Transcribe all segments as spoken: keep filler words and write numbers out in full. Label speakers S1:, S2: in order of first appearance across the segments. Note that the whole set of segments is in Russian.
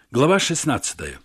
S1: Глава шестнадцатая.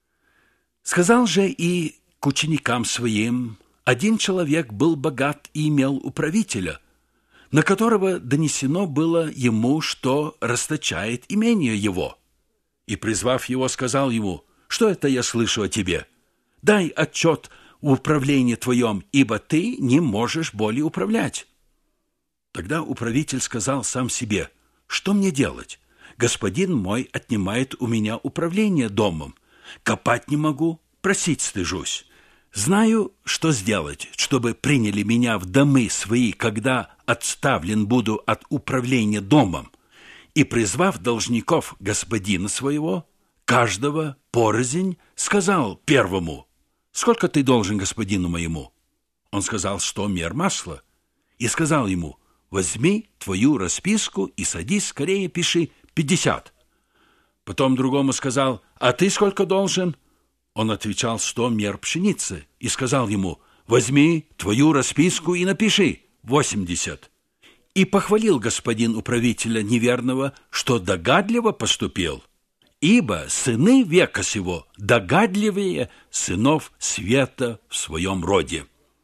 S1: «Сказал же и к ученикам своим: один человек был богат и имел управителя, на которого донесено было ему, что расточает имение его. И, призвав его, сказал ему: что это я слышу о тебе? Дай отчет в управлении твоем, ибо ты не можешь более управлять». Тогда управитель сказал сам себе: что мне делать? Господин мой отнимает у меня управление домом. Копать не могу, просить стыжусь. Знаю, что сделать, чтобы приняли меня в домы свои, когда отставлен буду от управления домом. И, призвав должников господина своего, каждого порознь, сказал первому: сколько ты должен господину моему? Он сказал: сто мер масла. И сказал ему: возьми твою расписку и садись, скорее пиши пятьдесят. Потом другому сказал: а ты сколько должен? Он отвечал: сто мер пшеницы. И сказал ему: возьми твою расписку и напиши восемьдесят. И похвалил господин управителя неверного, что догадливо поступил, ибо сыны века сего догадливее сынов света в своем роде.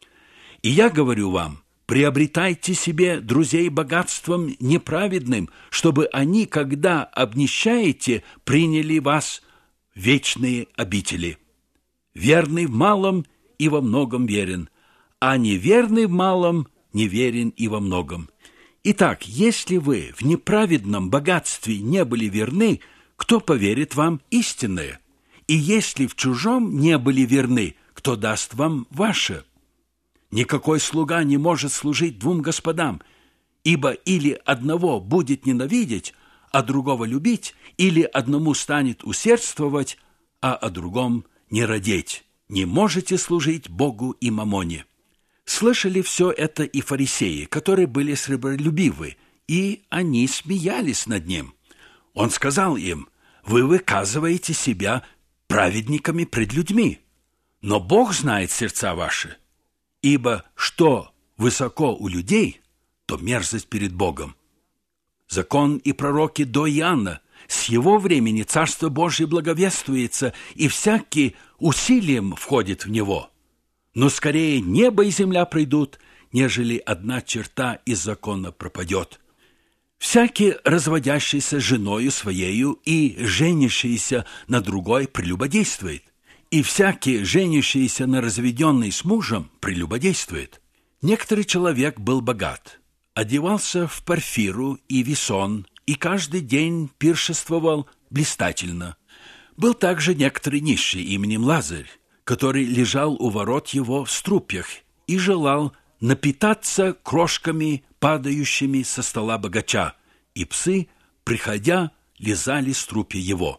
S1: И я говорю вам: приобретайте себе друзей богатством неправедным, чтобы они, когда обнищаете, приняли вас в вечные обители. Верный в малом и во многом верен, а неверный в малом неверен и во многом. Итак, если вы в неправедном богатстве не были верны, кто поверит вам истинное? И если в чужом не были верны, кто даст вам ваше? Никакой слуга не может служить двум господам, ибо или одного будет ненавидеть, а другого любить, или одному станет усердствовать, а о другом не радеть. Не можете служить Богу и мамоне. Слышали все это и фарисеи, которые были сребролюбивы, и они смеялись над ним. Он сказал им: вы выказываете себя праведниками пред людьми, но Бог знает сердца ваши. Ибо что высоко у людей, то мерзость перед Богом. Закон и пророки до Иоанна, с его времени Царство Божие благовествуется, и всякий усилием входит в него. Но скорее небо и земля пройдут, нежели одна черта из закона пропадет. Всякий, разводящийся с женою своею и женящийся на другой, прелюбодействует. И всякий, женящийся на разведенной с мужем, прелюбодействует. Некоторый человек был богат, одевался в парфиру и весон, и каждый день пиршествовал блистательно. Был также некоторый нищий именем Лазарь, который лежал у ворот его в струпьях и желал напитаться крошками, падающими со стола богача, и псы, приходя, лизали струпья его.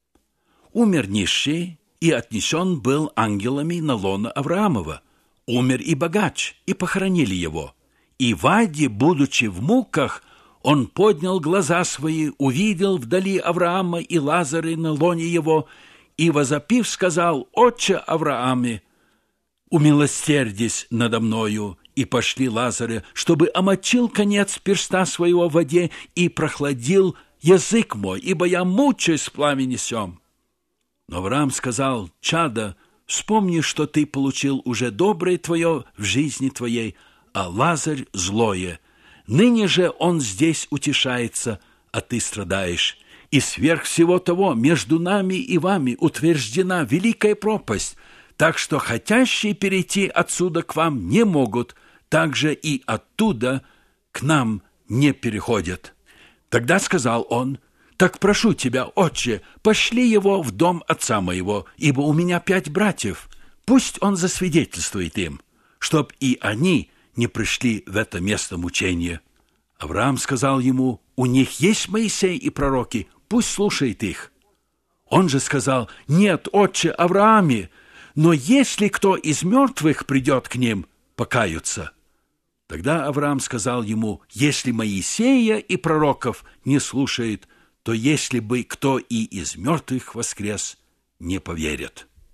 S1: Умер нищий, и отнесен был ангелами на лоно Авраамова. Умер и богач, и похоронили его. И в аде, будучи в муках, он поднял глаза свои, увидел вдали Авраама и Лазаря на лоне его, и, возопив, сказал: «Отче Аврааме, умилосердись надо мною, и пошли Лазаря, чтобы омочил конец перста своего в воде и прохладил язык мой, ибо я мучаюсь в пламени сем». Но Авраам сказал: «Чадо, вспомни, что ты получил уже доброе твое в жизни твоей, а Лазарь злое. Ныне же он здесь утешается, а ты страдаешь. И сверх всего того между нами и вами утверждена великая пропасть, так что хотящие перейти отсюда к вам не могут, также и оттуда к нам не переходят». Тогда сказал он: «Так прошу тебя, отче, пошли его в дом отца моего, ибо у меня пять братьев. Пусть он засвидетельствует им, чтоб и они не пришли в это место мучения». Авраам сказал ему: «У них есть Моисей и пророки, пусть слушает их». Он же сказал: «Нет, отче Аврааме, но если кто из мертвых придет к ним, покаются». Тогда Авраам сказал ему: «Если Моисея и пророков не слушает, то если бы кто и из мертвых воскрес, не поверят».